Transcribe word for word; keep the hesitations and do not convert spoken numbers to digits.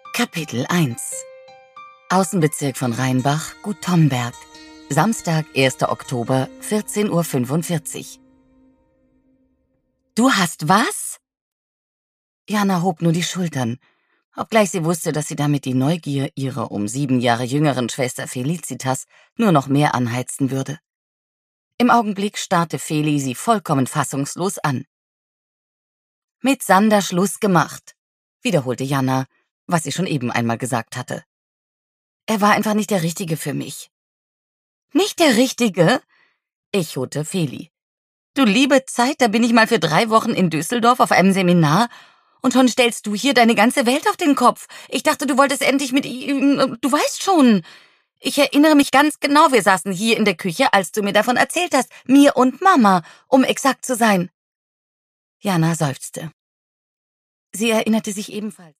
Kapitel eins. Außenbezirk von Rheinbach, Gut Tomberg. Samstag, erster Oktober, vierzehn Uhr fünfundvierzig. »Du hast was?« Jana hob nur die Schultern, obgleich sie wusste, dass sie damit die Neugier ihrer um sieben Jahre jüngeren Schwester Felicitas nur noch mehr anheizen würde. Im Augenblick starrte Feli sie vollkommen fassungslos an. »Mit Sander Schluss gemacht«, wiederholte Jana, was sie schon eben einmal gesagt hatte. »Er war einfach nicht der Richtige für mich.« »Nicht der Richtige?« echote Feli. »Du liebe Zeit, da bin ich mal für drei Wochen in Düsseldorf auf einem Seminar und schon stellst du hier deine ganze Welt auf den Kopf. Ich dachte, du wolltest endlich mit ihm, du weißt schon. Ich erinnere mich ganz genau, wir saßen hier in der Küche, als du mir davon erzählt hast, mir und Mama, um exakt zu sein.« Jana seufzte. Sie erinnerte sich ebenfalls.